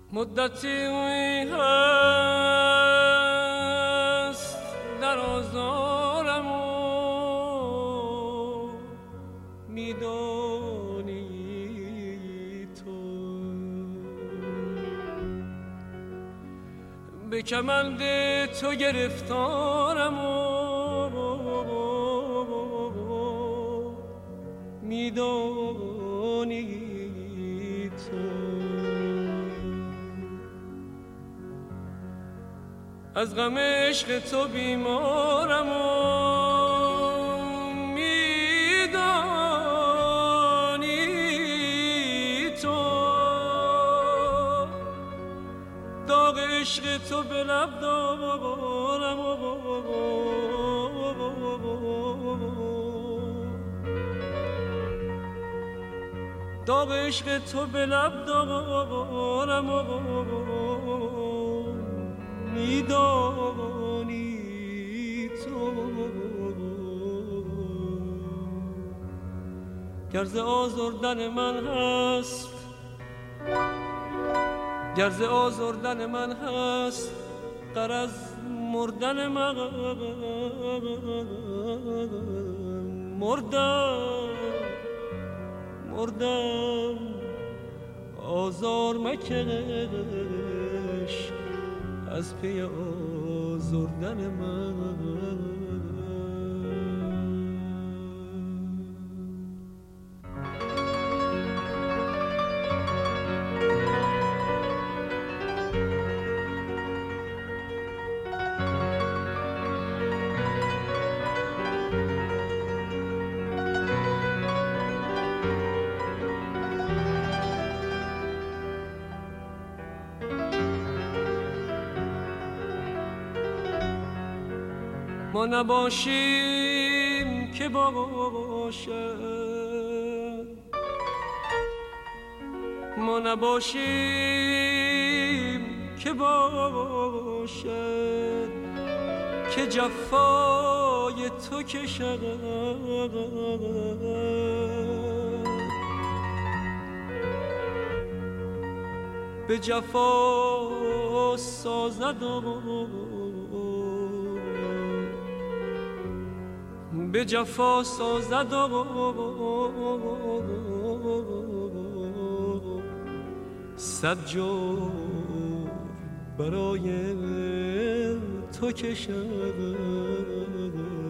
مدتی هست در آزارم و میدانی تو به کمند تو گرفتارم و میدانی تو از غم عشق تو بیمارم و میدانی تو داغ عشق تو به لب دارم و داغ عشق تو به لب دارم و میدانی تو گر ز آزردن من هست گر ز آزردن من هست غرض مردن من مردم آزار مکش از پی آزردن من ما نباشیم که باشد ما نباشیم که باشد که جفای تو کشد به جفا سازد به جفا سازد صد جور برای تو کشد